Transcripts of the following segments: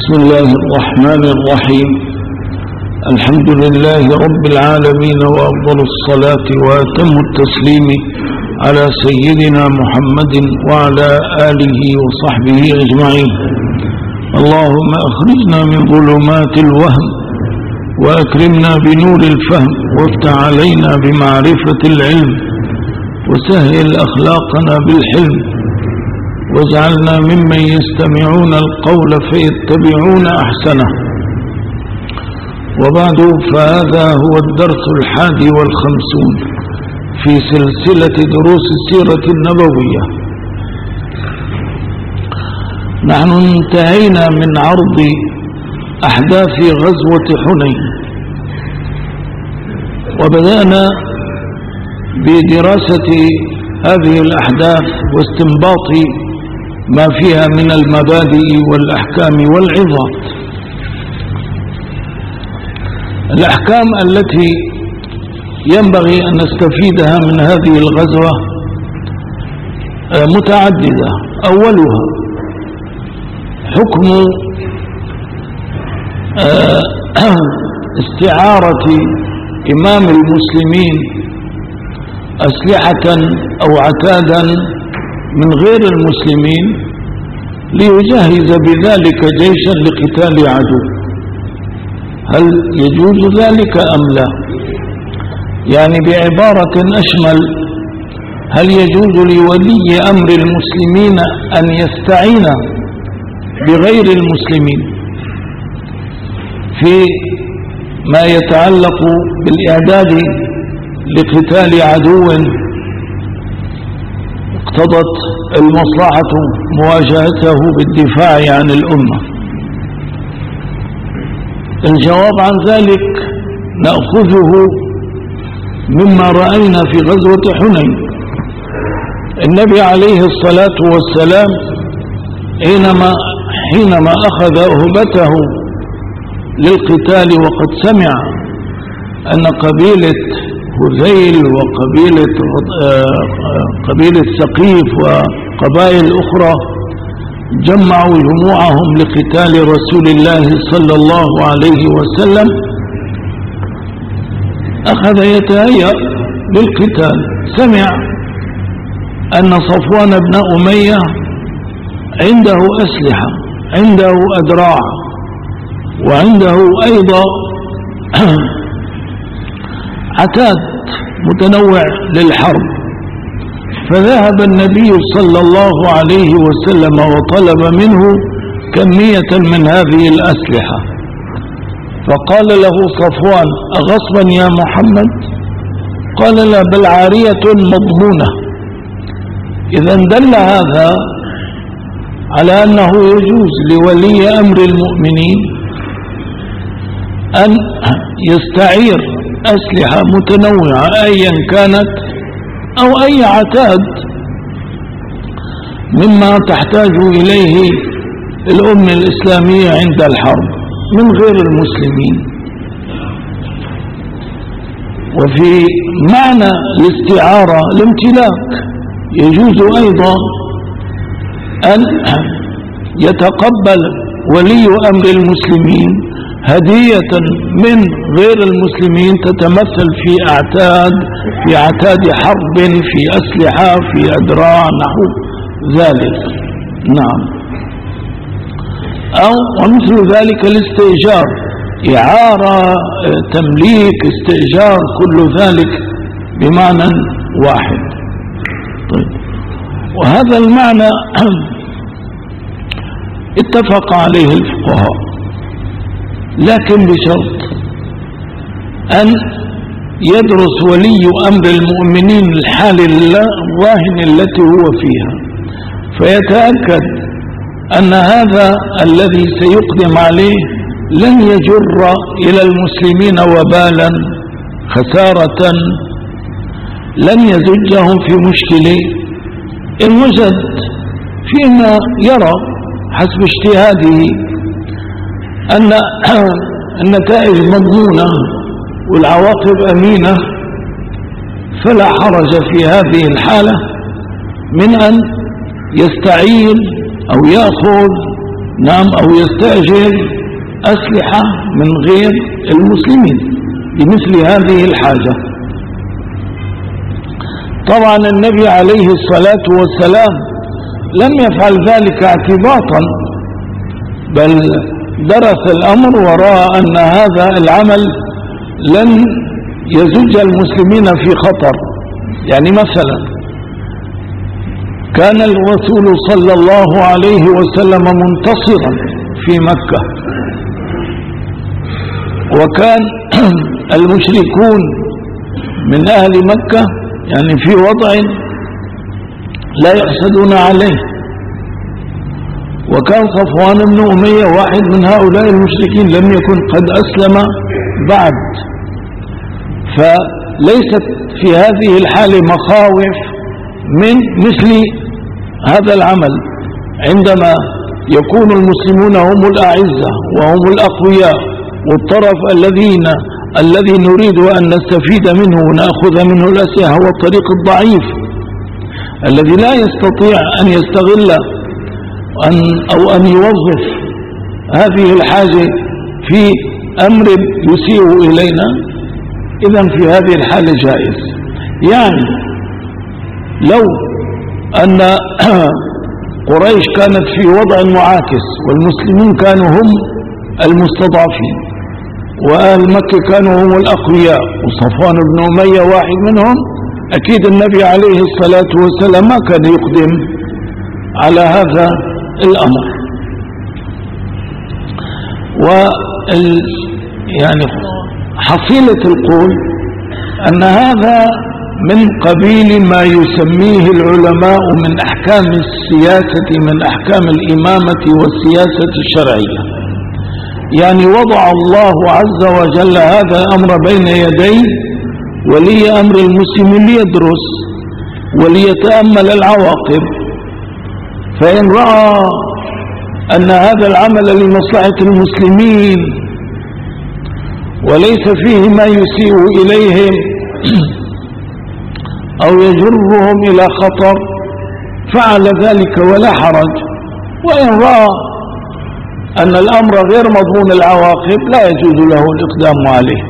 بسم الله الرحمن الرحيم. الحمد لله رب العالمين، وأفضل الصلاة وأتم التسليم على سيدنا محمد وعلى آله وصحبه أجمعين. اللهم أخرجنا من ظلمات الوهم وأكرمنا بنور الفهم، وافتح علينا بمعرفة العلم، وسهل أخلاقنا بالحلم، واجعلنا ممن يستمعون القول فيتبعون أحسنه. وبعد، فهذا هو الدرس 51 في سلسلة دروس السيرة النبوية. نحن انتهينا من عرض أحداث غزوة حنين، وبدأنا بدراسة هذه الأحداث واستنباط ما فيها من المبادئ والأحكام والعظات. الأحكام التي ينبغي أن نستفيدها من هذه الغزوة متعددة. أولها حكم استعارة إمام المسلمين أسلحة أو عتادا من غير المسلمين ليجهز بذلك جيشا لقتال عدو. هل يجوز ذلك أم لا؟ يعني بعبارة أشمل، هل يجوز لولي أمر المسلمين أن يستعين بغير المسلمين في ما يتعلق بالإعداد لقتال عدو اقتضت المصلحة مواجهته بالدفاع عن الأمة؟ الجواب عن ذلك نأخذه مما رأينا في غزوة حنين. النبي عليه الصلاة والسلام حينما أخذ أهبته للقتال، وقد سمع أن قبيلة هذيل وقبيلة ثقيف وقبائل أخرى جمعوا جموعهم لقتال رسول الله صلى الله عليه وسلم، أخذ يتهيأ للقتال. سمع أن صفوان بن أمية عنده أسلحة، عنده أدراع، وعنده أيضا عتاد متنوع للحرب. فذهب النبي صلى الله عليه وسلم وطلب منه كمية من هذه الأسلحة، فقال له صفوان: أغصبا يا محمد؟ قال: لا، بل عارية مضمونة. إذا دل هذا على أنه يجوز لولي أمر المؤمنين أن يستعير أسلحة متنوعة أيا كانت، أو أي عتاد مما تحتاج إليه الأمة الإسلامية عند الحرب من غير المسلمين. وفي معنى الاستعارة الامتلاك، يجوز أيضا أن يتقبل ولي أمر المسلمين هدية من غير المسلمين تتمثل في عتاد حرب، في أسلحة، في أدراع، نحو ذلك. نعم. أو ومثل ذلك الاستئجار، إعارة، تمليك، استئجار، كل ذلك بمعنى واحد. طيب، وهذا المعنى اتفق عليه الفقهاء، لكن بشرط أن يدرس ولي أمر المؤمنين الحال الراهن التي هو فيها، فيتأكد أن هذا الذي سيقدم عليه لن يجر إلى المسلمين وبالا، خسارة، لن يزجهم في مشكلة. إن وجد فيما يرى حسب اجتهاده أن النتائج مضمونة والعواقب أمينة، فلا حرج في هذه الحالة من أن يستعين أو يأخذ نعم، أو يستأجر أسلحة من غير المسلمين لمثل هذه الحاجة. طبعا النبي عليه الصلاة والسلام لم يفعل ذلك اعتباطا، بل درس الأمر ورأى أن هذا العمل لن يزج المسلمين في خطر. يعني مثلا كان الرسول صلى الله عليه وسلم منتصرا في مكة، وكان المشركون من أهل مكة يعني في وضع لا يحسدون عليه، وكان صفوان بن أمية واحد من هؤلاء المشركين لم يكن قد أسلم بعد، فليست في هذه الحالة مخاوف من مثل هذا العمل عندما يكون المسلمون هم الأعزة وهم الأقوياء، والطرف الذي نريد أن نستفيد منه ونأخذ منه الأسلحة هو الطريق الضعيف الذي لا يستطيع أن يستغل أو أن يوظف هذه الحاجة في أمر يسيء إلينا. إذن في هذه الحالة جائز. يعني لو أن قريش كانت في وضع معاكس والمسلمين كانوا هم المستضعفين وأهل مكة كانوا هم الأقوياء وصفوان بن أمية واحد منهم، أكيد النبي عليه الصلاة والسلام ما كان يقدم على هذا الأمر. يعني حصيلة القول أن هذا من قبيل ما يسميه العلماء من أحكام السياسة، من أحكام الإمامة والسياسة الشرعية. يعني وضع الله عز وجل هذا الأمر بين يدي ولي أمر المسلم ليدرس وليتأمل العواقب، فإن رأى أن هذا العمل لمصلحة المسلمين وليس فيه ما يسيء إليهم أو يجرهم إلى خطر فعل ذلك ولا حرج. وإن رأى أن الأمر غير مضمون العواقب لا يجوز له الإقدام عليه.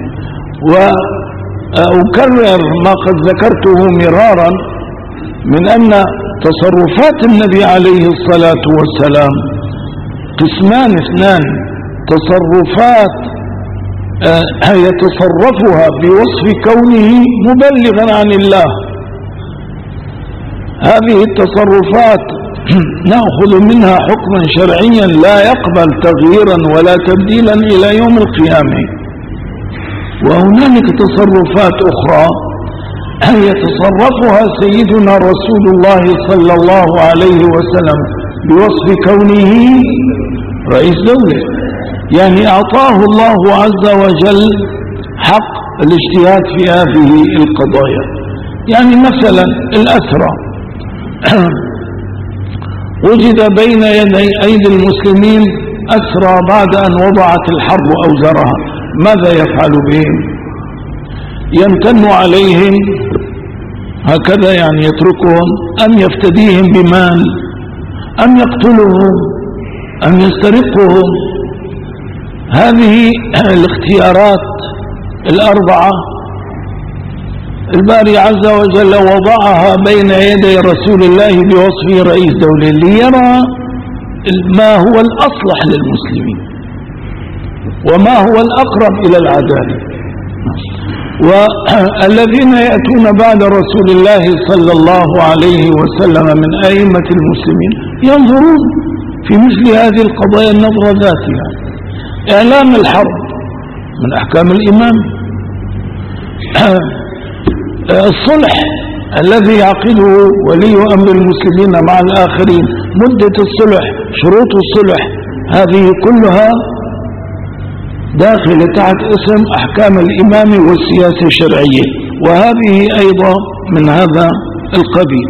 وأكرر ما قد ذكرته مرارا من أن تصرفات النبي عليه الصلاة والسلام قسمان اثنان: تصرفات يتصرفها بوصف كونه مبلغا عن الله، هذه التصرفات نأخذ منها حكما شرعيا لا يقبل تغييرا ولا تبديلا إلى يوم القيامة. وهنالك تصرفات أخرى يتصرفها سيدنا رسول الله صلى الله عليه وسلم بوصف كونه رئيس دولة، يعني أعطاه الله عز وجل حق الاجتهاد في هذه القضايا. يعني مثلا الأسرى وجد بين يدي أيدي المسلمين أسرى بعد أن وضعت الحرب أوزارها، ماذا يفعل بهم؟ يمتن عليهم هكذا يعني يتركهم، أم يفتديهم بمال، أم يقتلهم، أم يسترقهم؟ هذه الاختيارات الأربعة الباري عز وجل وضعها بين يدي رسول الله بوصفه رئيس دولة ليرى ما هو الأصلح للمسلمين وما هو الأقرب إلى العدالة. والذين يأتون بعد رسول الله صلى الله عليه وسلم من أئمة المسلمين ينظرون في مثل هذه القضايا النظرة ذاتها. إعلان الحرب من أحكام الإمام، الصلح الذي يعقده ولي أمر المسلمين مع الآخرين، مدة الصلح، شروط الصلح، هذه كلها داخل تحت اسم أحكام الإمام والسياسة الشرعية، وهذه أيضا من هذا القبيل.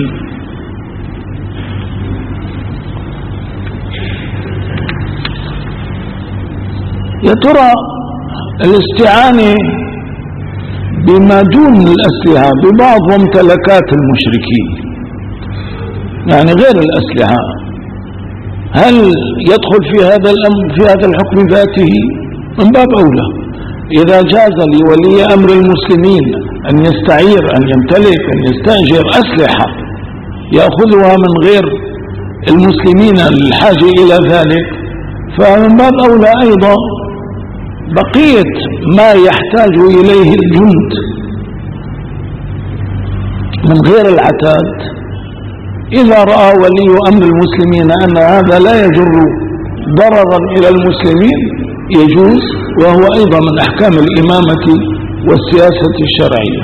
يا ترى الاستعانة بما دون الأسلحة ببعض ممتلكات المشركين، يعني غير الأسلحة، هل يدخل في هذا الأمر في هذا الحكم ذاته من باب أولى. إذا جاز لولي أمر المسلمين أن يستعير، أن يمتلك، أن يستأجر أسلحة يأخذها من غير المسلمين للحاجة إلى ذلك، فمن باب أولى أيضا بقية ما يحتاج إليه الجند من غير العتاد. إذا رأى ولي أمر المسلمين أن هذا لا يجر ضررا إلى المسلمين يجوز، وهو أيضا من أحكام الإمامة والسياسة الشرعية.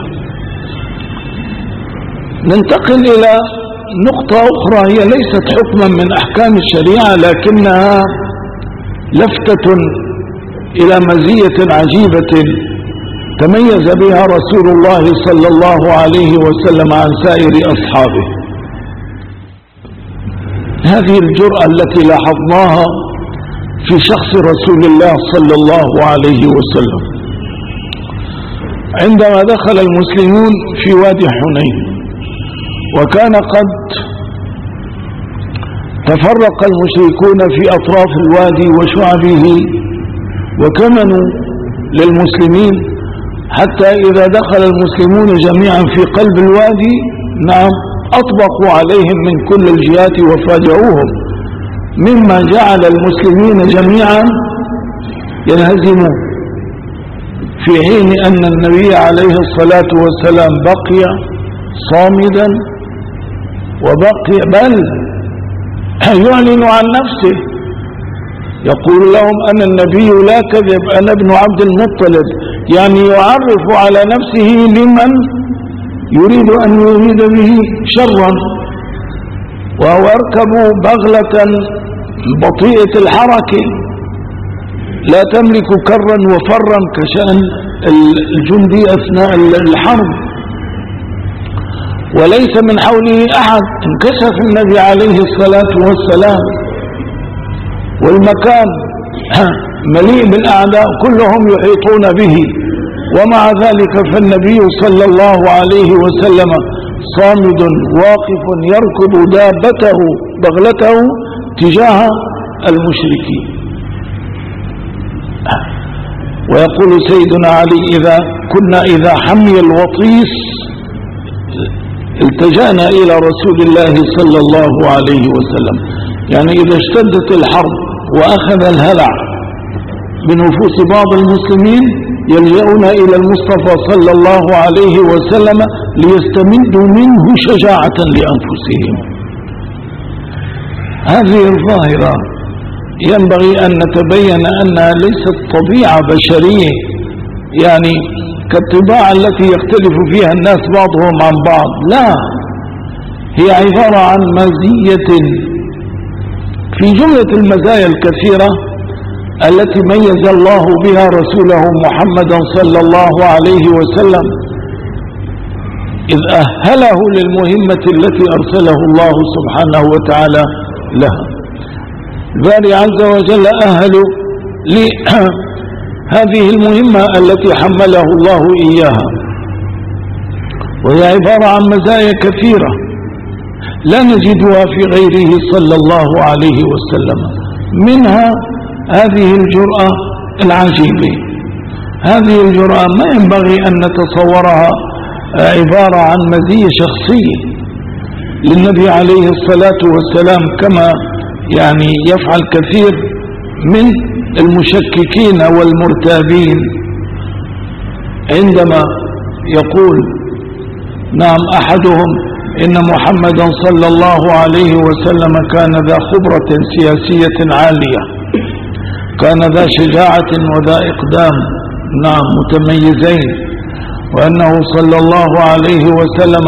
ننتقل إلى نقطة أخرى هي ليست حكما من أحكام الشريعة، لكنها لفتة إلى مزية عجيبة تميز بها رسول الله صلى الله عليه وسلم عن سائر أصحابه. هذه الجرأة التي لاحظناها في شخص رسول الله صلى الله عليه وسلم عندما دخل المسلمون في وادي حنين، وكان قد تفرق المشركون في أطراف الوادي وشعبه وكمنوا للمسلمين، حتى إذا دخل المسلمون جميعا في قلب الوادي أطبقوا عليهم من كل الجهات وفاجئوهم، مما جعل المسلمين جميعا ينهزمون، في حين أن النبي عليه الصلاة والسلام بقي صامدا، وبقي بل يعلن عن نفسه، يقول لهم أنا النبي لا كذب، أنا ابن عبد المطلب، يعني يعرف على نفسه لمن يريد أن يريد به شرا. وهو يركب بغلة بطيئة الحركة لا تملك كرا وفرا كشأن الجندي أثناء الحرب، وليس من حوله أحد، انكشف النبي عليه الصلاة والسلام، والمكان مليء بالأعداء كلهم يحيطون به، ومع ذلك فالنبي صلى الله عليه وسلم صامد واقف يركض دابته بغلته تجاه المشركين. ويقول سيدنا علي كنا إذا حمي الوطيس التجأنا إلى رسول الله صلى الله عليه وسلم، يعني إذا اشتدت الحرب وأخذ الهلع بنفوس بعض المسلمين يلجؤون إلى المصطفى صلى الله عليه وسلم ليستمدوا منه شجاعة لأنفسهم. هذه الظاهرة ينبغي أن نتبين أنها ليست طبيعة بشرية، يعني كالطباع التي يختلف فيها الناس بعضهم عن بعض، لا، هي عبارة عن مزية في جملة المزايا الكثيرة التي ميز الله بها رسوله محمدا صلى الله عليه وسلم إذ أهله للمهمة التي أرسله الله سبحانه وتعالى لها. الباري عز وجل أهله لهذه المهمة التي حمله الله إياها، وهي عبارة عن مزايا كثيرة لا نجدها في غيره صلى الله عليه وسلم، منها هذه الجرأة العجيبة. هذه الجرأة ما ينبغي أن نتصورها عبارة عن مزية شخصية للنبي عليه الصلاة والسلام، كما يعني يفعل كثير من المشككين والمرتابين عندما يقول أحدهم إن محمدا صلى الله عليه وسلم كان ذا خبرة سياسية عالية، كان ذا شجاعة وذا إقدام متميزين، وأنه صلى الله عليه وسلم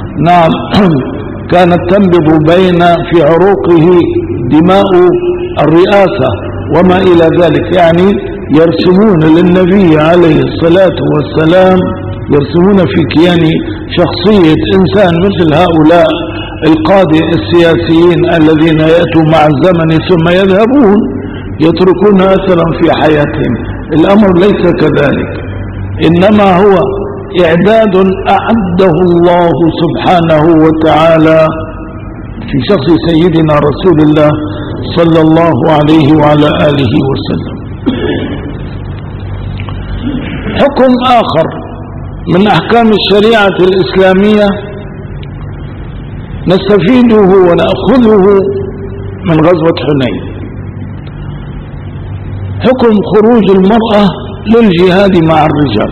كانت تنبض في عروقه دماء الرئاسة وما إلى ذلك، يعني يرسمون للنبي عليه الصلاة والسلام، يرسمون في كيان شخصية إنسان مثل هؤلاء القادة السياسيين الذين يأتوا مع الزمن ثم يذهبون يتركون أثرا في حياتهم. الأمر ليس كذلك، إنما هو إعداد أعده الله سبحانه وتعالى في شخص سيدنا رسول الله صلى الله عليه وعلى آله وسلم. حكم آخر من أحكام الشريعة الإسلامية نستفيده ونأخذه من غزوة حنين، حكم خروج المرأة للجهاد مع الرجال.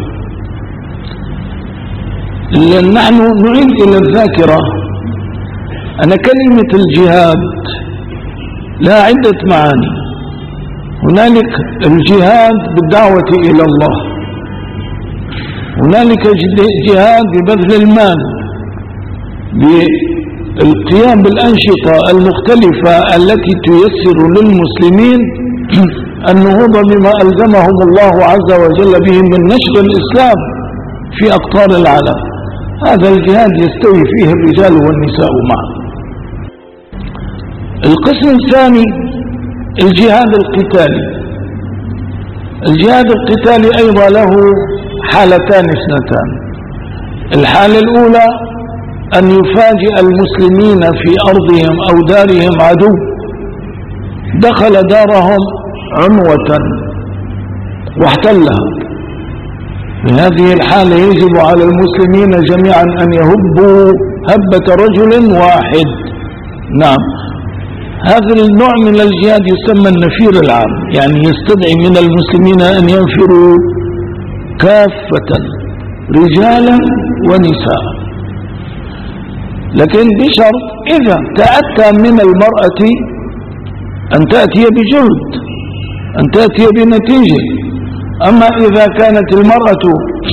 نحن نعيد إلى الذاكرة أن كلمة الجهاد لها عدة معاني. هنالك الجهاد بالدعوة إلى الله، هنالك جهاد ببذل المال، بالقيام بالأنشطة المختلفة التي تيسر للمسلمين النهوض بما ألزمهم الله عز وجل به من نشر الإسلام في أقطار العالم. هذا الجهاد يستوي فيه الرجال والنساء معا. القسم الثاني الجهاد القتالي. الجهاد القتالي أيضا له حالتان اثنتان. الحالة الأولى أن يفاجئ المسلمين في أرضهم أو دارهم عدو دخل دارهم عنوة واحتلها. في هذه الحالة يجب على المسلمين جميعا أن يهبوا هبة رجل واحد. نعم، هذا النوع من الجهاد يسمى النفير العام، يعني يستدعي من المسلمين أن ينفروا كافة رجالا ونساء، لكن بشرط إذا تأتى من المرأة أن تأتي بجهد، أن تأتي بنتيجة. أما إذا كانت المرأة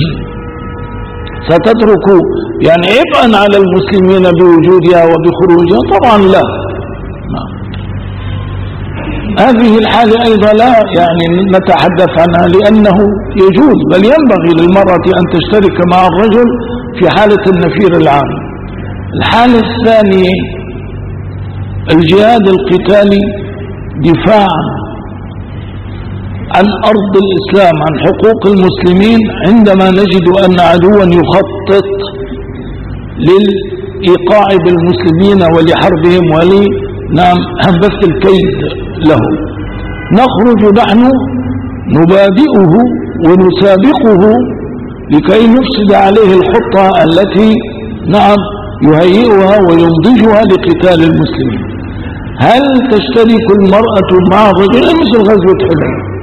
ستترك يعني عبئا على المسلمين بوجودها وبخروجها طبعا لا. هذه الحالة أيضا لا يعني نتحدث عنها، لأنه يجوز بل ينبغي للمرأة أن تشترك مع الرجل في حالة النفير العام. الحالة الثانية الجهاد القتالي دفاعا عن أرض الإسلام، عن حقوق المسلمين، عندما نجد أن عدوا يخطط للإيقاع بالمسلمين ولحربهم ولبث الكيد لهم. نخرج نحن نبادئه ونسابقه لكي نفسد عليه الخطة التي يهيئها وينضجها لقتال المسلمين. هل تشترك المرأة مع الرجل مثل غزوة حنين؟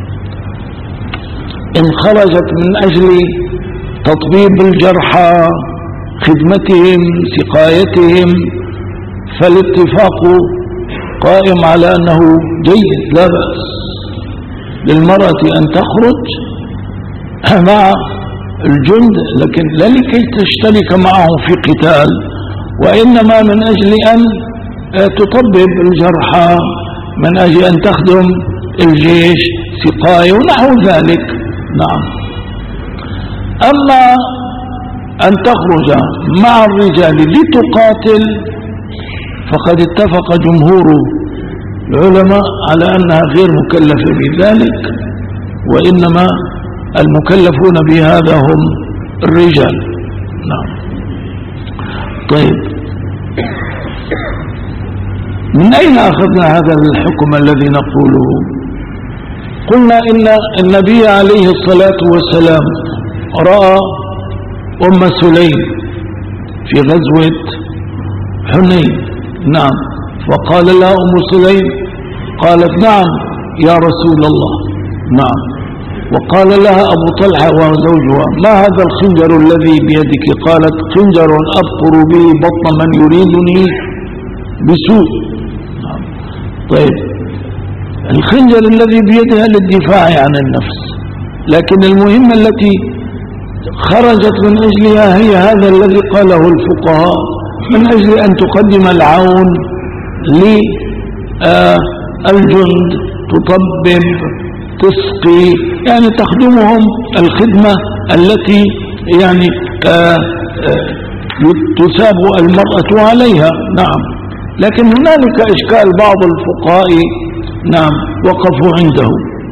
إن خرجت من أجل تطبيب الجرحى، خدمتهم، سقايتهم، فالاتفاق قائم على أنه جيد، لا بأس للمرأة أن تخرج مع الجند، لكن لا لكي تشترك معه في قتال، وإنما من أجل أن تطبب الجرحى، من أجل أن تخدم الجيش، سقاية ونحو ذلك. نعم. أما أن تخرج مع الرجال لتقاتل فقد اتفق جمهور العلماء على أنها غير مكلفة بذلك، وإنما المكلفون بهذا هم الرجال. نعم. طيب، من أين أخذنا هذا الحكم الذي نقوله؟ قلنا إن النبي عليه الصلاة والسلام رأى أم سليم في غزوة حنين. نعم. فقال لها أم سليم، قالت نعم يا رسول الله. نعم. وقال لها أبو طلحة وزوجها، ما هذا الخنجر الذي بيدك؟ قالت خنجر أبقر به بطن من يريدني بسوء. نعم. طيب، الخنجر الذي بيدها للدفاع عن النفس، لكن المهمة التي خرجت من أجلها هي هذا الذي قاله الفقهاء، من أجل أن تقدم العون للجند، تطبب، تسقي، يعني تخدمهم الخدمة التي يعني تثاب المرأة عليها. نعم. لكن هنالك إشكال بعض الفقهاء نعم وقفوا عنده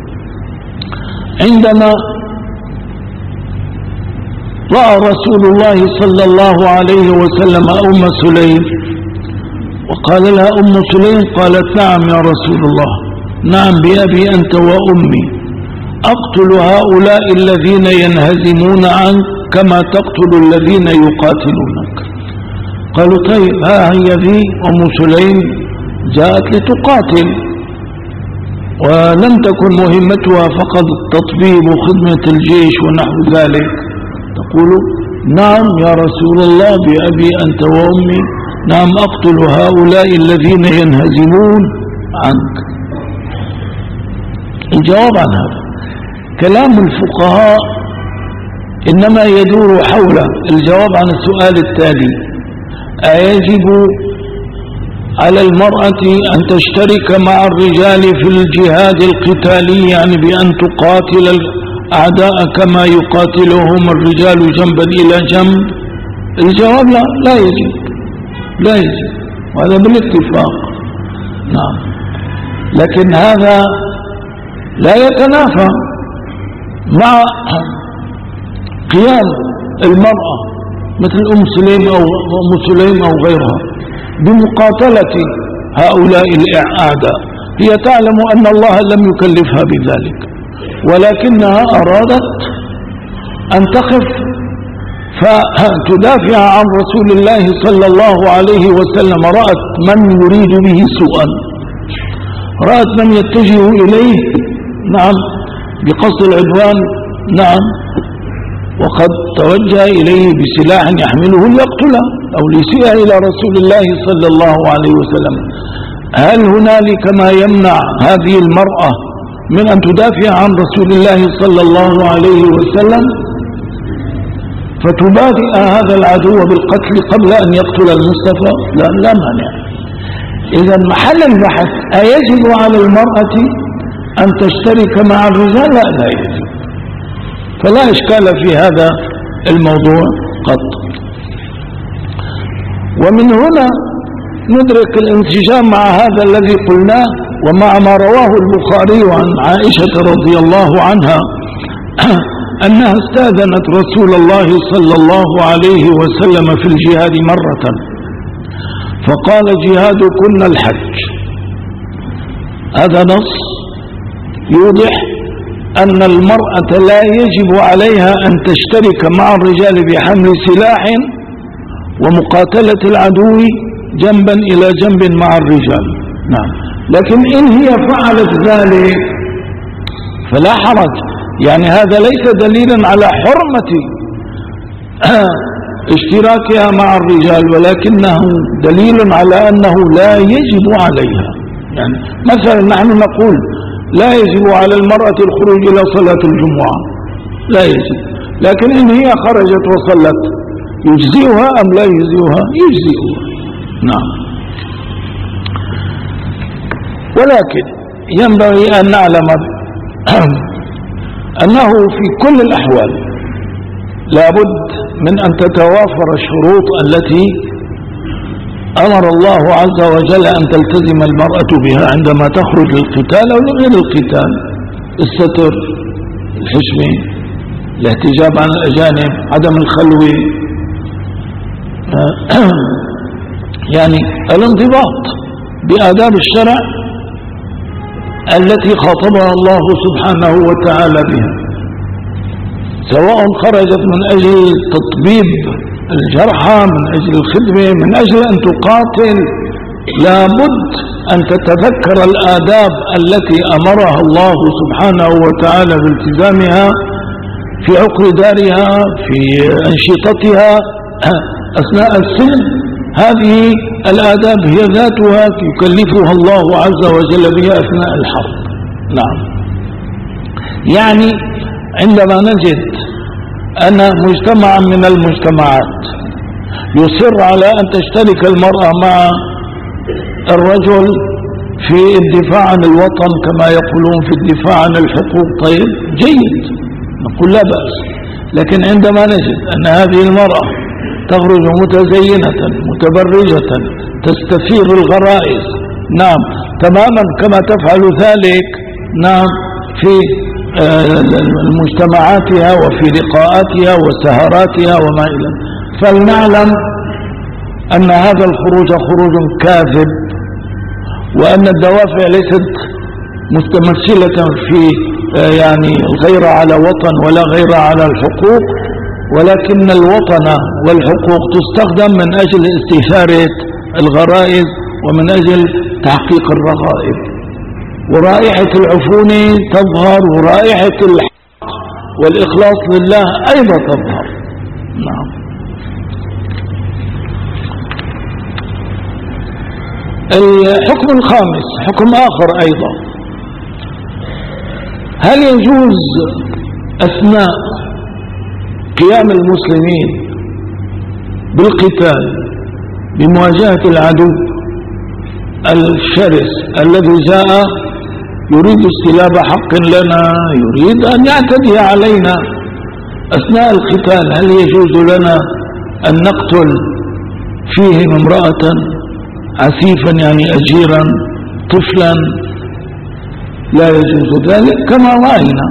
عندما رأى رسول الله صلى الله عليه وسلم أم سليم وقال لها أم سليم قالت نعم يا رسول الله، نعم بأبي أنت وأمي، أقتل هؤلاء الذين ينهزمون عنك كما تقتل الذين يقاتلونك. قالوا طيب ها هي ذي أم سليم جاءت لتقاتل ولم تكن مهمتها فقط التطبيب وخدمة الجيش ونحو ذلك، تقول نعم يا رسول الله بأبي أنت وأمي، نعم أقتل هؤلاء الذين ينهزمون عنك. الجواب عن هذا كلام الفقهاء إنما يدور حول الجواب عن السؤال التالي: أيجب على المرأة أن تشترك مع الرجال في الجهاد القتالي، يعني بأن تقاتل الأعداء كما يقاتلهم الرجال جنبا إلى جنب؟ الجواب لا، لا يجب، لا يجب، وهذا بالاتفاق. نعم، لكن هذا لا يتنافى مع قيام المرأة مثل أم سليم أو غيرها بمقاتلة هؤلاء الأعداء. هي تعلم أن الله لم يكلفها بذلك، ولكنها أرادت أن تقف فتدافع عن رسول الله صلى الله عليه وسلم. رأت من يريد به سوءا، رأت من يتجه إليه نعم بقصد العدوان، نعم، وقد توجه إليه بسلاح يحمله ليقتله أو ليسيء إلى رسول الله صلى الله عليه وسلم. هل هنالك ما يمنع هذه المرأة من أن تدافع عن رسول الله صلى الله عليه وسلم فتبادئ هذا العدو بالقتل قبل أن يقتل المصطفى؟ لا، لا مانع. إذا محل البحث أيجب على المرأة أن تشترك مع الرجال؟ لا، لا يجب، فلا إشكال في هذا الموضوع قط. ومن هنا ندرك الانسجام مع هذا الذي قلناه ومع ما رواه البخاري عن عائشة رضي الله عنها أنها استأذنت رسول الله صلى الله عليه وسلم في الجهاد مرة فقال جهادكن الحج. هذا نص يوضح أن المرأة لا يجب عليها أن تشترك مع الرجال بحمل سلاح ومقاتلة العدو جنبا إلى جنب مع الرجال. نعم، لكن إن هي فعلت ذلك فلا حرج، يعني هذا ليس دليلا على حرمة اشتراكها مع الرجال، ولكنه دليل على أنه لا يجب عليها. يعني مثلا نحن نقول لا يجب على المرأة الخروج إلى صلاة الجمعة، لا يجب، لكن إن هي خرجت وصلت يجزئها أم لا يجزئها؟ يجزئها. نعم، ولكن ينبغي أن نعلم أنه في كل الأحوال لابد من أن تتوافر الشروط التي أمر الله عز وجل أن تلتزم المرأة بها عندما تخرج للقتال أو لغير القتال: الستر، الحشمة، الاحتجاب عن الأجانب، عدم الخلو، يعني الانضباط بآداب الشرع التي خاطبها الله سبحانه وتعالى بها، سواء خرجت من أجل تطبيب الجرحى، من أجل الخدمة، من أجل أن تقاتل، لابد أن تتذكر الآداب التي أمرها الله سبحانه وتعالى بالتزامها في عقر دارها، في أنشطتها أثناء السلم. هذه الآداب هي ذاتها يكلفها الله عز وجل بها أثناء الحرب. نعم، يعني عندما نجد أن مجتمعا من المجتمعات يصر على أن تشترك المرأة مع الرجل في الدفاع عن الوطن كما يقولون في الدفاع عن الحقوق، طيب جيد، نقول لا بأس. لكن عندما نجد أن هذه المرأة تخرج متزينة متبرجة تستثير الغرائز، نعم، تماما كما تفعل ذلك، نعم، في مجتمعاتها وفي لقاءاتها وسهراتها وما إلى، فلنعلم أن هذا الخروج خروج كاذب، وأن الدوافع ليست متمثلة في يعني غير على وطن ولا غير على الحقوق، ولكن الوطن والحقوق تستخدم من أجل استثارة الغرائز ومن أجل تحقيق الرغائب، ورائحة العفون تظهر، ورائحة الحق والإخلاص لله أيضا تظهر. نعم. الحكم الخامس حكم آخر أيضا، هل يجوز أثناء قيام المسلمين بالقتال بمواجهة العدو الشرس الذي جاء يريد استلاب حق لنا، يريد أن يعتدي علينا أثناء القتال، هل يجوز لنا أن نقتل فيهم امرأة، عسيفا يعني أجيرا، طفلا؟ لا يجوز ذلك كما رأينا.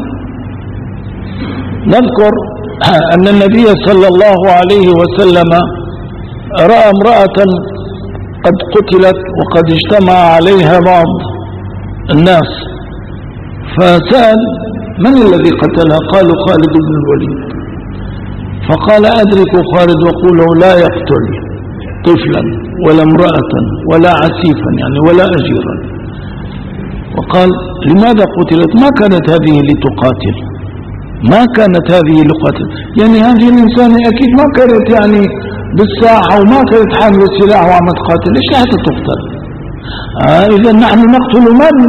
نذكر أن النبي صلى الله عليه وسلم رأى امرأة قد قتلت وقد اجتمع عليها بعض الناس، فسأل من الذي قتلها؟ قالوا خالد بن الوليد. فقال أدرك خالد وقوله لا يقتل طفلا ولا امرأة ولا عسيفا يعني ولا أجيرا. وقال لماذا قتلت؟ ما كانت هذه لتقاتل، ما كانت هذه لقتل، يعني هذه الإنسان أكيد ما كانت يعني بالساحة وما كانت حامل السلاح وعم تقاتل، ليش حتى تقتل؟ إذا نحن نقتل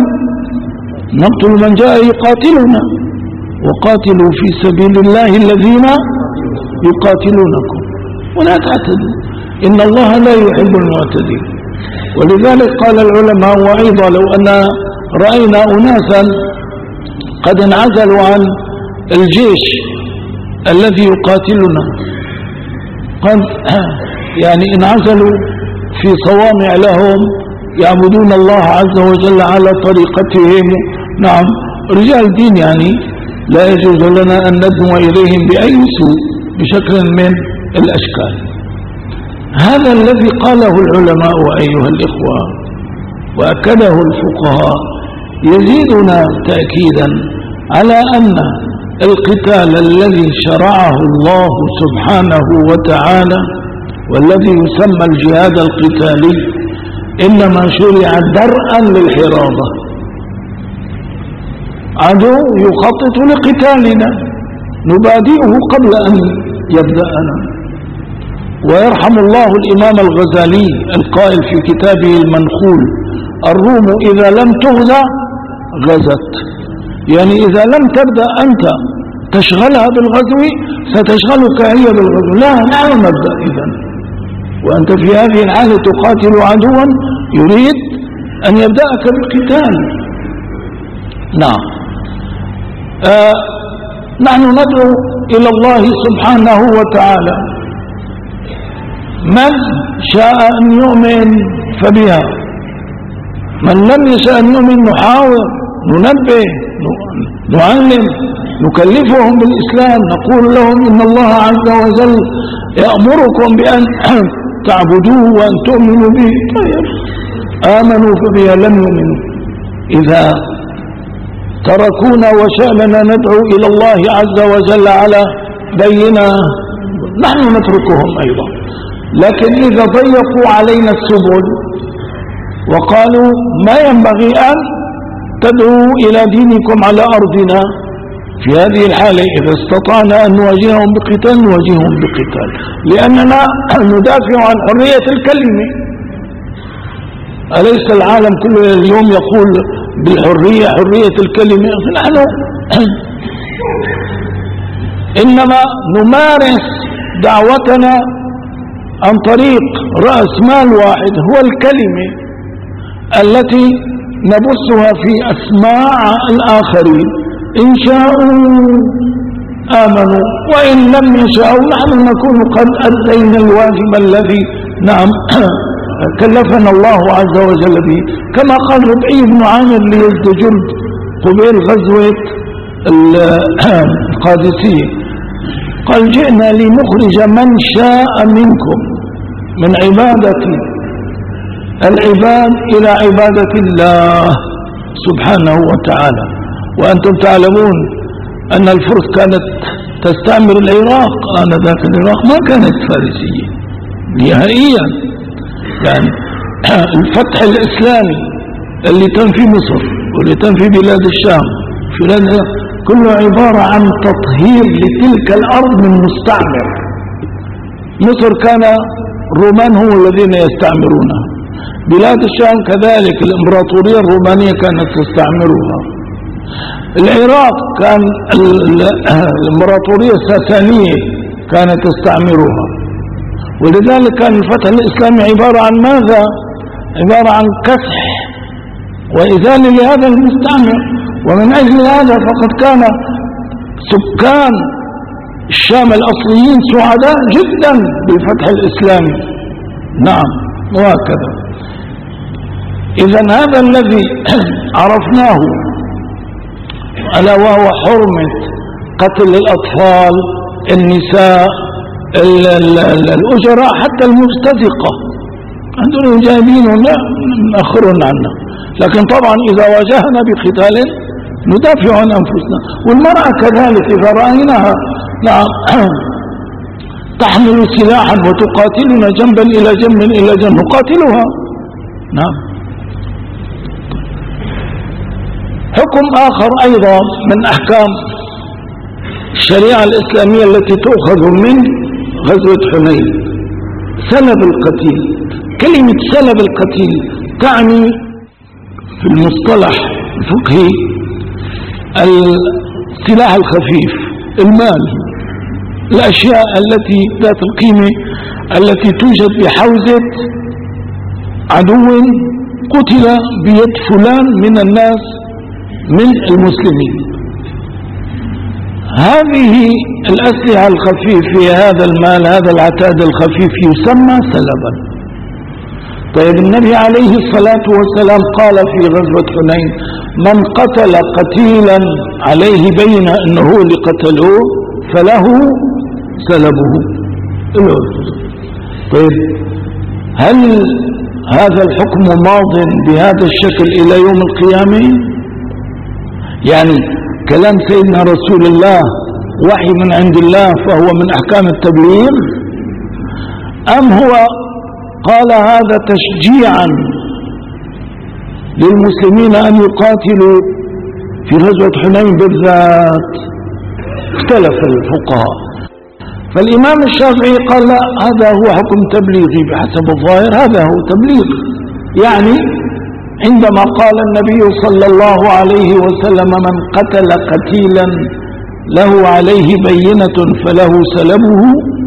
من جاء يقاتلنا، وقاتلوا في سبيل الله الذين يقاتلونكم ولا تعتدوا إن الله لا يحب المعتدين. ولذلك قال العلماء وأيضا لو أن رأينا أناسا قد انعزلوا عن الجيش الذي يقاتلنا، قد يعني انعزلوا في صوامع لهم يعبدون الله عز وجل على طريقتهم، نعم رجال دين، يعني لا يجوز لنا أن ندعو إليهم بأي سوء بشكل من الأشكال. هذا الذي قاله العلماء أيها الإخوة وأكده الفقهاء يزيدنا تأكيدا على أن القتال الذي شرعه الله سبحانه وتعالى والذي يسمى الجهاد القتالي إنما شرع درءا للحرابة. عدو يخطط لقتالنا نبادئه قبل أن يبدأنا. ويرحم الله الإمام الغزالي القائل في كتابه المنخول: الروم إذا لم تغزى غزت، يعني إذا لم تبدأ أنت تشغلها بالغزو ستشغلك هي بالغزو. لا نحن نبدأ إذن، وأنت في هذه الحالة تقاتل عدوا يريد أن يبدأك بالقتال. نعم. نحن ندعو إلى الله سبحانه وتعالى، من شاء أن يؤمن فبها، من لم يشاء أن يؤمن نحاور، ننبه، نعلم، نكلفهم بالإسلام، نقول لهم إن الله عز وجل يأمركم بأن تعبدوه وأن تؤمنوا به. طيب آمنوا فبها لم يؤمنوا، إذا تركونا وشأننا ندعو إلى الله عز وجل على بينة نحن نتركهم أيضا. لكن إذا ضيقوا علينا السبل وقالوا ما ينبغي أن تدعوا إلى دينكم على أرضنا، في هذه الحالة إذا استطعنا أن نواجههم بقتال نواجههم بقتال، لأننا ندافع عن حرية الكلمة. أليس العالم كله اليوم يقول بالحرية، حرية الكلمة؟ نحن إنما نمارس دعوتنا عن طريق رأس مال واحد هو الكلمة التي نبثها في أسماع الآخرين، إن شاءوا آمنوا وإن لم يشاءوا نحن نكون قد أدينا الواجب الذي نعم كلفنا الله عز وجل به. كما قال ربعي بن عامر ليزدجرد قبيل غزوة القادسية، قال جئنا لنخرج من شاء منكم من عبادة العباد إلى عبادة الله سبحانه وتعالى. وأنتم تعلمون أن الفرس كانت تستعمر العراق، آنذاك العراق ما كانت فارسية نهائيا. يعني الفتح الإسلامي اللي تم في مصر واللي تم في بلاد الشام كله عبارة عن تطهير لتلك الأرض من مستعمر. مصر كان الرومان هم الذين يستعمرونها، بلاد الشام كذلك الإمبراطورية الرومانية كانت تستعمرها، العراق كان الإمبراطورية الساسانية كانت تستعمرها. ولذلك كان الفتح الإسلامي عبارة عن ماذا؟ عبارة عن كسح وإزالة لهذا المستعمر. ومن أجل هذا فقد كان سكان الشام الأصليين سعداء جدا بالفتح الإسلامي. نعم، وهكذا. إذن هذا الذي عرفناه ألا وهو حرمة قتل الأطفال، النساء، الأجراء، حتى المرتزقة عندنا جايبين مأخرون عنا. لكن طبعا إذا واجهنا بقتال ندافع عن أنفسنا. والمرأة كذلك إذا رأيناها نعم تحمل سلاحا وتقاتلنا جنبا إلى جنب إلى جنب نقاتلها. نعم. حكم آخر أيضا من أحكام الشريعة الإسلامية التي تؤخذ من غزوة حنين، سلب القتيل. كلمة سلب القتيل تعني في المصطلح الفقهي السلاح الخفيف، المال، الأشياء التي ذات القيمة التي توجد بحوزة عدو قتل بيد فلان من الناس من المسلمين. هذه الأسلحة الخفيف في هذا المال، هذا العتاد الخفيف يسمى سلبا. طيب النبي عليه الصلاة والسلام قال في غزوة حنين: من قتل قتيلا عليه بين أنه هو اللي قتلوه فله سلبه. طيب هل هذا الحكم ماض بهذا الشكل إلى يوم القيامة؟ يعني كلام سيدنا رسول الله وحي من عند الله فهو من أحكام التبليغ، أم هو قال هذا تشجيعا للمسلمين أن يقاتلوا في غزوة حنين بالذات؟ اختلف الفقهاء. فالإمام الشافعي قال لا، هذا هو حكم تبليغي بحسب الظاهر، هذا هو تبليغ. يعني عندما قال النبي صلى الله عليه وسلم: من قتل قتيلا له عليه بينة فله سلبه،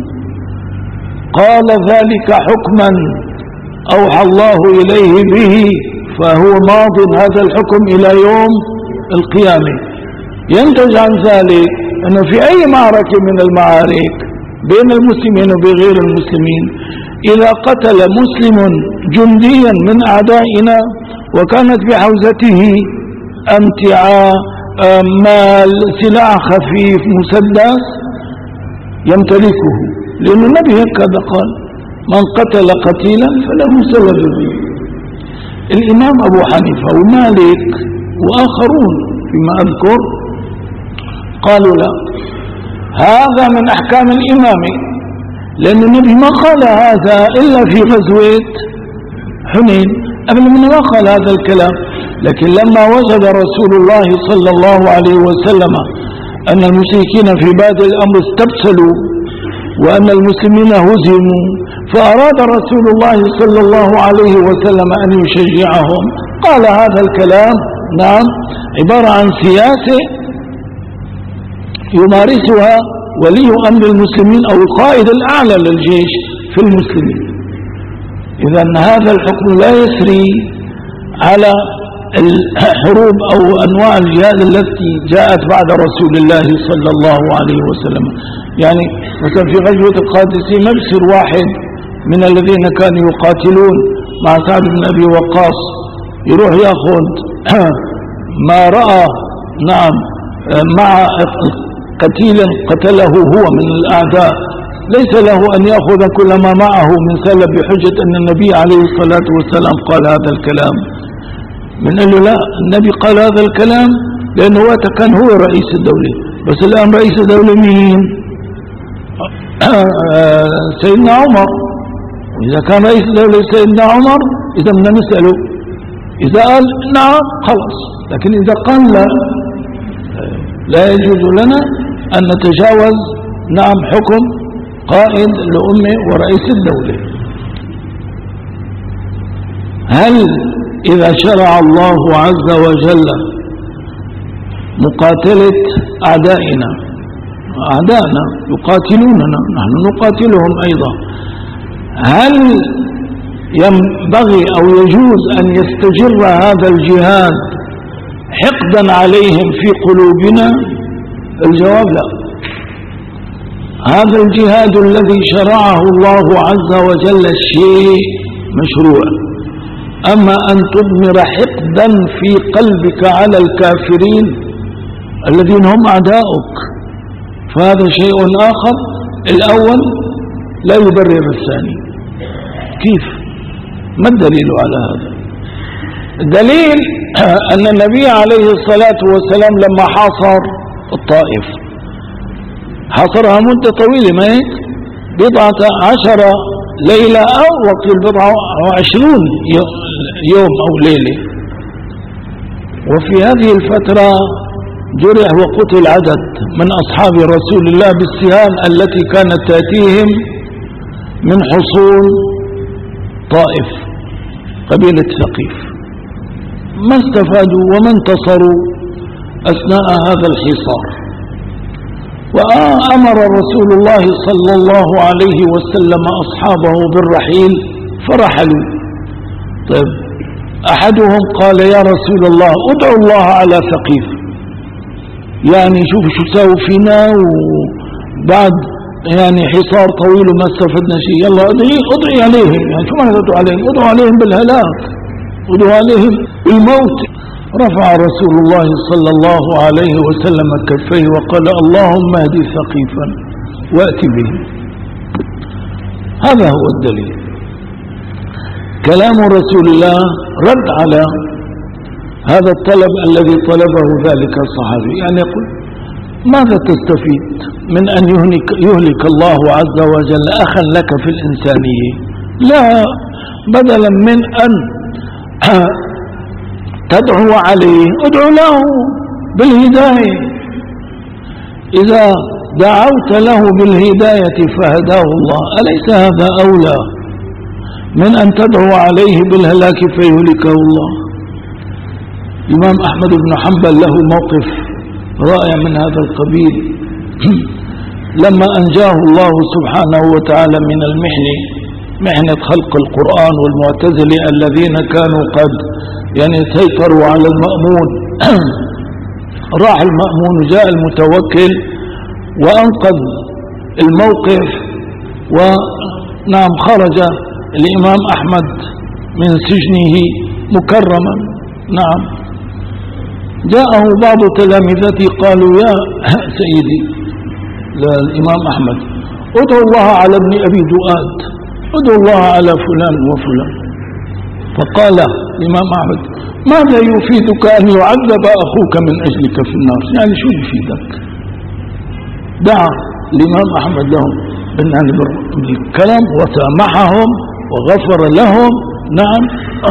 قال ذلك حكما أوحى الله إليه به، فهو ماض هذا الحكم إلى يوم القيامة. ينتج عن ذلك أنه في أي معركة من المعارك بين المسلمين وبغير المسلمين، إذا قتل مسلم جنديا من أعدائنا وكانت بحوزته أمتعة، مال، سلاح خفيف، مسدس، يمتلكه، لأن النبي هكذا قال: من قتل قتيلا فله سلبه. الإمام أبو حنيفة ومالك وآخرون فيما أذكر قالوا لا، هذا من أحكام الإمامة، لأن النبي ما قال هذا إلا في غزوة حنين، قبل منه ما قال هذا الكلام. لكن لما وجد رسول الله صلى الله عليه وسلم أن المشركين في بادئ الأمر استبسلوا وأن المسلمين هزموا، فأراد رسول الله صلى الله عليه وسلم أن يشجعهم، قال هذا الكلام نعم عبارة عن سياسة يمارسها ولي أمر المسلمين أو القائد الأعلى للجيش في المسلمين. إذن هذا الحكم لا يسري على الحروب أو أنواع الجهاد التي جاءت بعد رسول الله صلى الله عليه وسلم. يعني مثلا في غزوة القادسية ما بصير واحد من الذين كانوا يقاتلون مع سعد بن أبي وقاص يروح يأخذ ما رأى نعم مع قتيلا قتله هو من الأعداء ليس له أن يأخذ كل ما معه من سلب بحجة أن النبي عليه الصلاة والسلام قال هذا الكلام. من قال له لا، النبي قال هذا الكلام لأنه وقت كان هو رئيس الدولة، بس الآن رئيس الدولة مين؟ سيدنا عمر. وإذا كان رئيس الدولة سيدنا عمر إذا بدنا نسأله، إذا قال نعم خلاص، لكن إذا قال لا يجوز لنا أن نتجاوز نعم حكم قائد الأمة ورئيس الدولة. هل إذا شرع الله عز وجل مقاتلة أعدائنا، أعدائنا يقاتلوننا نحن نقاتلهم أيضا، هل ينبغي أو يجوز أن يستجر هذا الجهاد حقدا عليهم في قلوبنا؟ الجواب لا. هذا الجهاد الذي شرعه الله عز وجل شيء مشروع، أما أن تضمر حقدا في قلبك على الكافرين الذين هم أعداؤك فهذا شيء آخر. الأول لا يبرر الثاني. كيف؟ ما الدليل على هذا؟ الدليل أن النبي عليه الصلاة والسلام لما حاصر الطائف حاصرها مدة طويلة، ما هيك 17 ليلة أو وقيل 20 يوم أو ليلة. وفي هذه الفترة جرح وقتل عدد من أصحاب رسول الله بالسهام التي كانت تأتيهم من حصون طائف قبيلة ثقيف، ما استفادوا وما انتصروا أثناء هذا الحصار. وأمر رسول الله صلى الله عليه وسلم أصحابه بالرحيل فرحلوا. طيب أحدهم قال يا رسول الله ادعو الله على ثقيف، يعني شوف شو ساووا فينا وبعد يعني حصار طويل وما استفدنا شيء، يلا ادعي عليهم. يعني شو معنى ادعو عليهم؟ ادعو عليهم بالهلاك، ادعو عليهم بالموت. رفع رسول الله صلى الله عليه وسلم كفيه وقال اللهم اهد ثقيفا وأت به. هذا هو الدليل. كلام رسول الله رد على هذا الطلب الذي طلبه ذلك الصحابي. يعني يقول ماذا تستفيد من أن يهلك الله عز وجل أخا لك في الإنسانية؟ لا، بدلا من أن تدعو عليه ادعو له بالهداية. إذا دعوت له بالهداية فهداه الله، أليس هذا أولى من أن تدعو عليه بالهلاك فيهلكه الله؟ الإمام أحمد بن حنبل له موقف رائع من هذا القبيل لما أنجاه الله سبحانه وتعالى من محنة خلق القرآن والمعتزلة الذين كانوا قد يعني سيطروا على المأمون. راح المأمون وجاء المتوكل وأنقذ الموقف، ونعم خرج الإمام أحمد من سجنه مكرما. نعم جاءه بعض تلامذته قالوا يا سيدي للإمام أحمد ادعو الله على ابن أبي دؤاد، ادعو الله على فلان وفلان. فقال الإمام أحمد ماذا يفيدك أن يعذب أخوك من أجلك في النار؟ يعني شو يفيدك؟ دعا الإمام أحمد لهم بالكلام وسامحهم وغفر لهم. نعم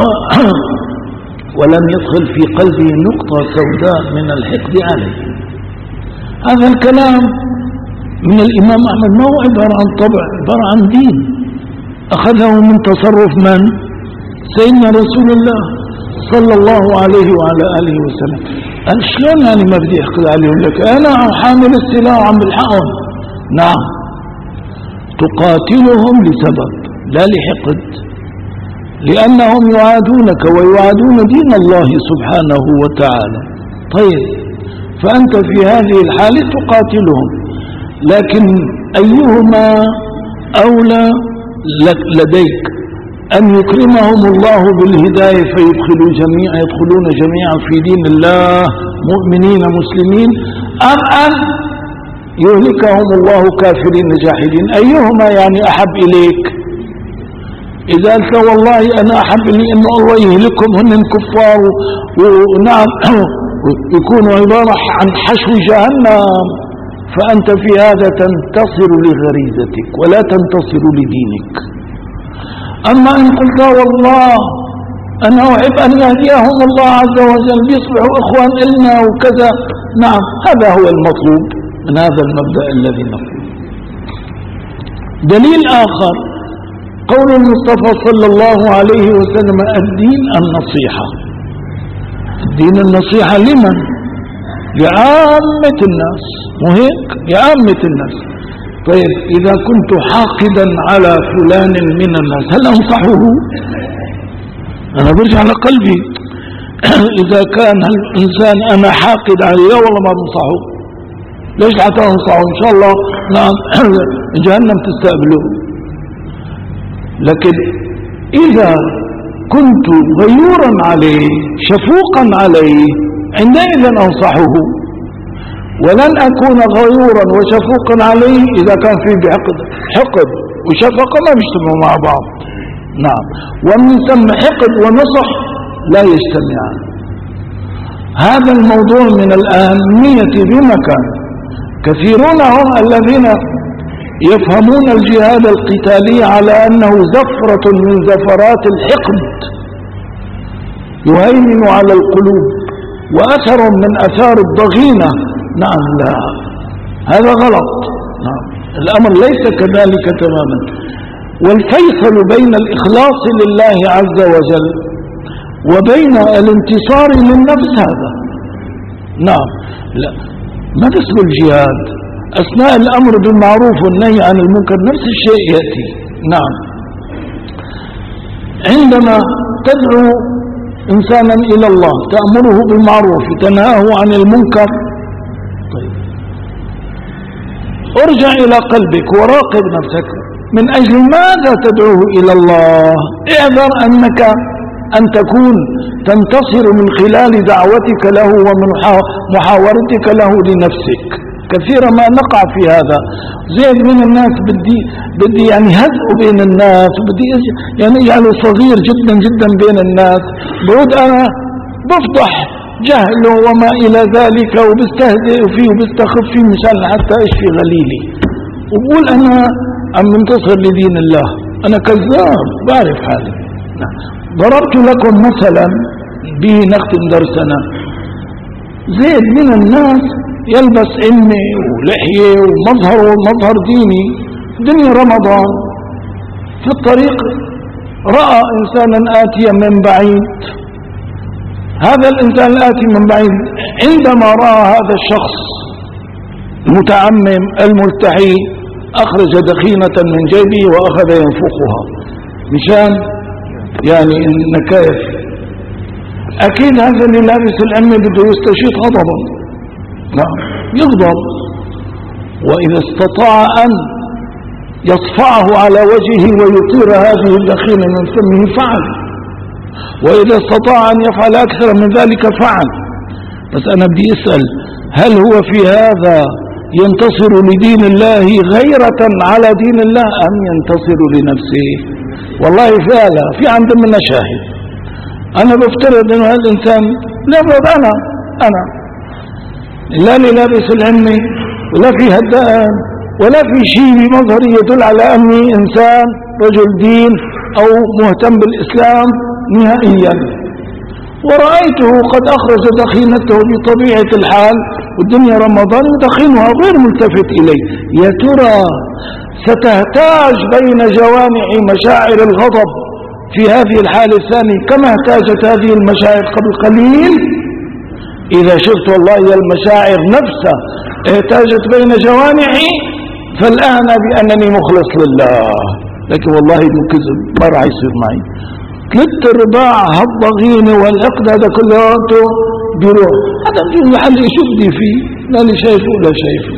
ولم يدخل في قلبه نقطة سوداء من الحقد عليه. هذا الكلام من الإمام أحمد ما هو عبارة عن طبع، عبارة عن دين أخذه من تصرف من؟ سيدنا رسول الله صلى الله عليه وعلى آله وسلم. قال شلون يعني ما بدي أحقد عليهم؟ لك أنا حامل السلاح وعم بالحقهم. نعم تقاتلهم لسبب لا لحقد، لأنهم يعادونك ويعادون دين الله سبحانه وتعالى. طيب فأنت في هذه الحالة تقاتلهم، لكن أيهما أولى لديك؟ أن يكرمهم الله بالهداية يدخلون جميعا في دين الله مؤمنين مسلمين، أم أن يهلكهم الله كافرين جاحدين. أيهما يعني أحب إليك؟ إذا قلت والله أنا أحب لي أن الله يهلكهم هن كفار ونعم يكونوا عبارة عن حشو جهنم، فأنت في هذا تنتصر لغريزتك ولا تنتصر لدينك. أما إن قلت والله أنا أحب أن يهديهم الله عز وجل يصبحوا إخوان إلنا وكذا، نعم هذا هو المطلوب من هذا المبدأ الذي نقول. دليل آخر قول المصطفى صلى الله عليه وسلم الدين النصيحة. الدين النصيحة لمن؟ لعامة الناس، مهيك لعامة الناس. طيب إذا كنت حاقدا على فلان من الناس هل أنصحه؟ أنا برجع على قلبي إذا كان الإنسان أنا حاقد عليه والله ما بنصحه. ليش حتى أنصحه؟ إن شاء الله نعم جهنم تستقبله. لكن إذا كنت غيورا عليه شفوقا عليه عندئذ أنصحه، ولن أكون غيورا وشفوقا عليه إذا كان فيه حقد وشفقة ما بيجتمعوا مع بعض. نعم، ومن ثم حقد ونصح لا يجتمعان. هذا الموضوع من الأهمية بمكان. كثيرون هم الذين يفهمون الجهاد القتالي على أنه زفرة من زفرات الحقد يهيمن على القلوب وأثر من أثار الضغينة. نعم لا، هذا غلط. نعم الأمر ليس كذلك تماما. والفيصل بين الإخلاص لله عز وجل وبين الانتصار للنفس هذا. نعم لا، ما تسمى الجهاد أثناء الأمر بالمعروف والنهي عن المنكر نفس الشيء يأتي. نعم، عندما تدعو إنسانا إلى الله تأمره بالمعروف تنهاه عن المنكر، طيب ارجع إلى قلبك وراقب نفسك من أجل ماذا تدعوه إلى الله. اعذر أنك أن تكون تنتصر من خلال دعوتك له ومن محاورتك له لنفسك. كثيرا ما نقع في هذا. زيد من الناس بدي يعني هزء بين الناس، وبدي يعني يجعله صغير جدا جدا بين الناس، بعود أنا بفضح جهله وما إلى ذلك وبستهزئ فيه وبستخف فيه مشان حتى اشفي غليلي، وبقول أنا عم منتصر لدين الله. أنا كذاب، بعرف حالي. ضربت لكم مثلا به نختم درسنا. زيد من الناس يلبس عمة ولحية ومظهر ديني دنيا رمضان، في الطريق رأى إنسانا آتيا من بعيد. هذا الإنسان الآتي من بعيد عندما رأى هذا الشخص المتعمم الملتحي أخرج دخينة من جيبه وأخذ ينفخها مشان يعني النكايف. أكيد هذا اللي لابس العمة بده يستشيط غضبا. نعم يغضب، وإذا استطاع أن يصفعه على وجهه ويطير هذه الدخينة من فمه فعل، وإذا استطاع أن يفعل أكثر من ذلك فعل. بس أنا بدي أسأل، هل هو في هذا ينتصر لدين الله غيرة على دين الله أم ينتصر لنفسه؟ والله فعلا في عندنا شاهد. أنا بفترض أنه هذا الإنسان نفرض أنا لا لي لابس العمة ولا في هدان ولا في شيء بمظهري يدل على أني إنسان رجل دين أو مهتم بالإسلام نهائيا، ورأيته قد أخرج دخينته بطبيعة الحال والدنيا رمضان ودخينها غير ملتفت إليه. يا ترى ستهتاج بين جوانح مشاعر الغضب في هذه الحالة الثانية كما احتاجت هذه المشاعر قبل قليل؟ إذا شفت والله المشاعر نفسها احتاجت بين جوانحي فالآن بأنني مخلص لله، لكن والله كذب ما راح يصير معي. 3/4 هالضغينة والعقد هذا كله بيروح. هذا بدون محل شو بدي فيه، لا لي شايفه ولا شايفه.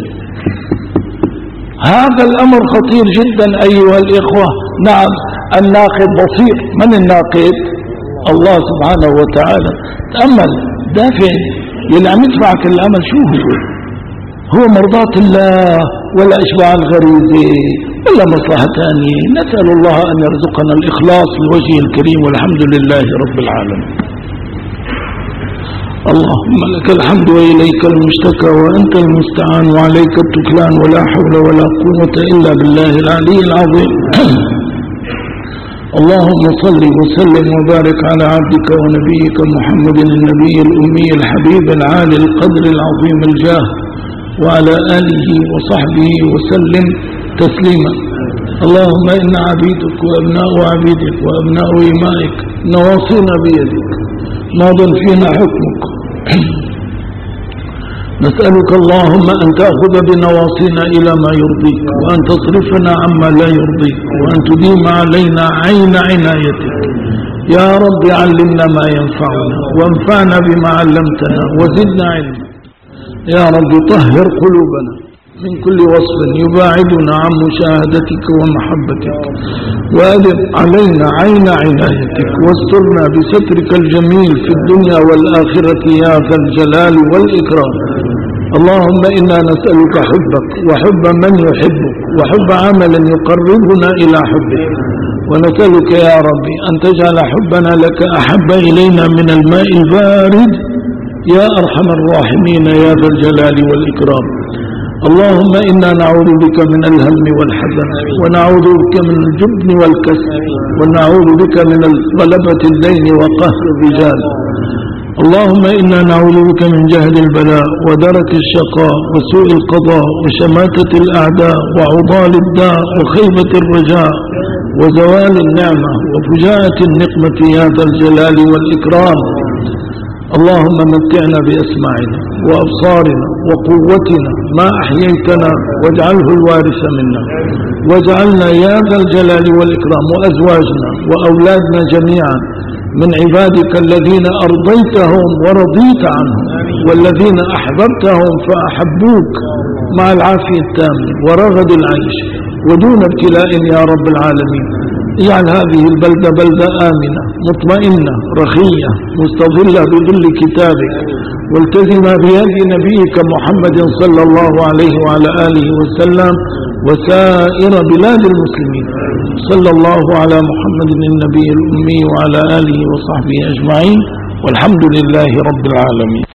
هذا الأمر خطير جدا أيها الإخوة. نعم الناقد بصير. من الناقد؟ الله سبحانه وتعالى. تأمل دافع يلي عم يدفعك العمل شو هو؟ هو مرضاة الله ولا إشباع الغريزة ولا مصلحة ثانية؟ نسأل الله أن يرزقنا الإخلاص لوجهه الكريم، والحمد لله رب العالمين. اللهم لك الحمد وإليك المشتكى وأنت المستعان وعليك التكلان، ولا حول ولا قوة إلا بالله العلي العظيم. اللهم صل وسلم وبارك على عبدك ونبيك محمد النبي الأمي الحبيب العالي القدر العظيم الجاه، وعلى آله وصحبه وسلم تسليما. اللهم إن عبيدك وأبناء عبيدك وأبناء إمائك نواصينا بيدك، ماض فينا حكمك. نسألك اللهم أن تأخذ بنواصينا إلى ما يرضيك، وأن تصرفنا عما لا يرضيك، وأن تديم علينا عين عنايتك. يا رب علمنا ما ينفعنا، وانفعنا بما علمتنا، وزدنا علما. يا رب طهر قلوبنا من كل وصف يباعدنا عن مشاهدتك ومحبتك، وأدم علينا عين عنايتك، واسترنا بسترك الجميل في الدنيا والآخرة يا ذا الجلال والإكرام. اللهم إنا نسألك حبك وحب من يحبك وحب عمل يقربنا إلى حبك، ونسألك يا ربي أن تجعل حبنا لك أحب إلينا من الماء البارد يا أرحم الراحمين يا ذا الجلال والإكرام. اللهم إنا نعوذ بك من الهم والحزن، ونعوذ بك من الجبن والكسل، ونعوذ بك من غلبة الدين وقهر الرجال. اللهم إنا نعوذ بك من جهد البلاء ودرك الشقاء وسوء القضاء وشماتة الأعداء وعضال الداء وخيبة الرجاء وزوال النعمة وفجاءة النقمة يا ذا الجلال والإكرام. اللهم متعنا بأسماعنا وأبصارنا وقوتنا ما أحييتنا، واجعله الوارث منا، واجعلنا يا ذا الجلال والإكرام وأزواجنا وأولادنا جميعا من عبادك الذين أرضيتهم ورضيت عنهم، والذين أحببتهم فأحبوك مع العافية التامة ورغد العيش ودون ابتلاء يا رب العالمين. اجعل هذه البلدة بلدة آمنة مطمئنة رخية مستظلة بظل كتابك، والتزم بيد نبيك محمد صلى الله عليه وعلى آله وسلم وسائر بلاد المسلمين. صلى الله على محمد النبي الأمي وعلى آله وصحبه أجمعين، والحمد لله رب العالمين.